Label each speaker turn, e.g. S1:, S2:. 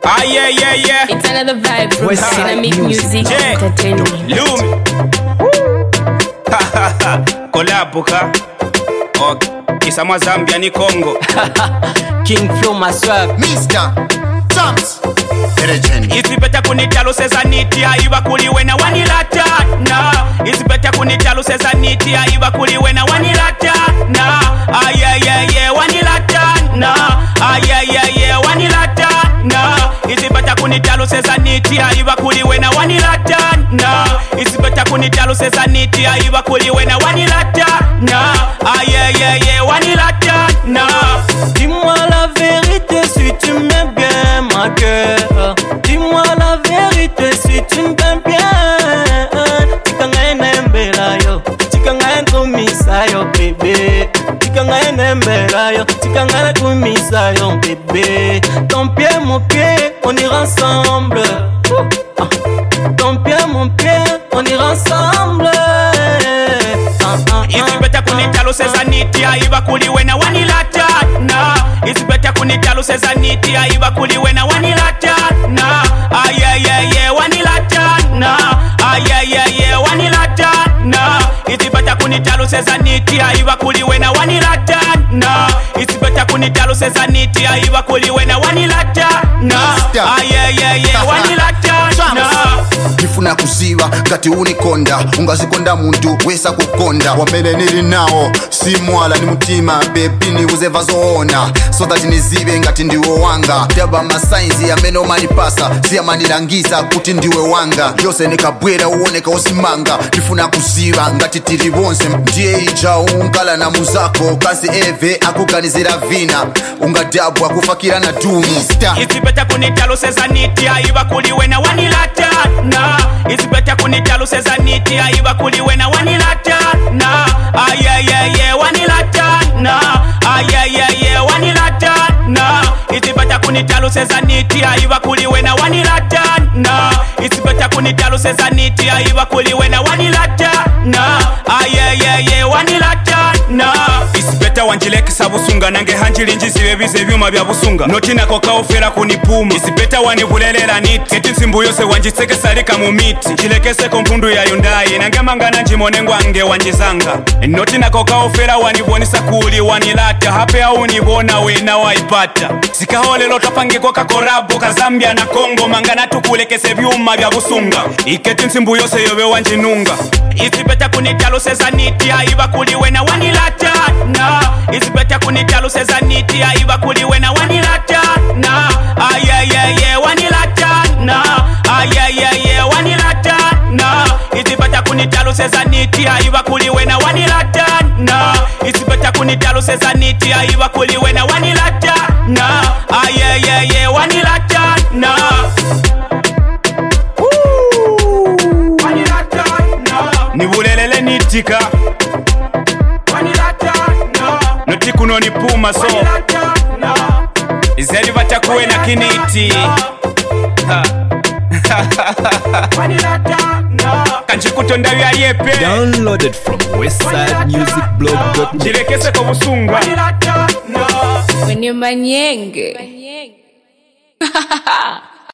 S1: Ah, yeah.
S2: It's another vibe from Dynamic Music Entertainment.
S1: Loom. Kolabuka. Okay. Kisama Zambia ni Congo.
S3: King Flow Maswag.
S4: Mr. Champs.
S1: Isipeta kunitalo seza niti aiba kuliwe na wanilata na isipeta kunitalo seza niti aiba kuliwe na wanilata na ayayeye wanilata na ayayeye wanilata na isipeta kunitalo seza niti aiba kuliwe na wanilata na isipeta kunitalo seza niti aiba kuliwe na wanilata na ayayeye wanilata na.
S3: Dis-moi la vérité si tu m'aimes bien ma cœur. Dis-moi la vérité si tu m'aimes bien. Tikanga mbela yo, tikanga kumisa yo bébé. Tikanga mbela yo, tikanga kumisa yo bébé. Ton pied mon pied, on ira ensemble. Ton pied mon pied, on ira ensemble.
S1: Isipeta kunitalo seza niti aiba kuliwe na wanilata na isipeta kunitalo seza niti aiba kuliwe na wanilata na ayayeye wanilata na ayayeye wanilata na isipeta kunitalo seza niti aiba kuliwe na wanilata na isipeta kunitalo seza niti aiba kuliwe na wanilata na ayayeye wanilata na.
S4: Nifuna kuziba ngati unikonda ungazikonda muntu wesa kukonda wamene nili nawo si mwala ni mutima baby ni uzeva zoona so that nizibe ngati ndiwe wanga teba masainzi amene omanipasa siyamanilangisa kuti ndiwe wanga yose nikabwera uoneka usimanga nifuna kuziba ngati tili bonse ndiye ija unkala na muzako kasi eve akuganizira vina ungadabwa kufakira na dumi.
S1: Isipeta kunitalo seza niti aiba kuliwe na wanilata na isipeta kunitalo seza niti aiba kuliwe na wanilata na ayayeye wanilata na ayayeye wanilata na isipeta kunitalo seza niti aiba kuliwe na wanilata na isipeta kunitalo seza niti aiba kuliwe na wanilata na ayayeye wanilata na isipeta wanjileke sabusunga nange hanjili njiziwe bize byuma bya busunga notina koka ofera kunipuma isipeta wanivulelela niti eti nsimbu yose wanjiseke salika mu miti chilekese kompundu ya yundayi nange mangana njimonengwa nge wanjizanga notina koka ofera wanibonisa kuli wanilata hape au nibona wena waipata sikaholelo tapangiko kakorabo ka Zambia na Congo mangana tukulekese byuma bya busunga iketi nsimbu yose yobe wanjinunga isipeta kunitalo seza niti aiba kuliwe na wanilata na isipeta kunitalo seza niti aiba kuliwe na wanilata na ayayeye wanilata na ayayeye wanilata na isipeta kunitalo seza niti aiba kuliwe na wanilata na isipeta kunitalo seza niti aiba kuliwe na wanilata na ayayeye wanilata na. Wanilata na nibulelele nitika wanilata na notikuno nipuma so izeli batakuwe na kiniti kanjikutonda bya yepe
S5: downloaded from westsidemusicblog.net.
S1: jirekese ko busunga
S2: Wenye manyenge.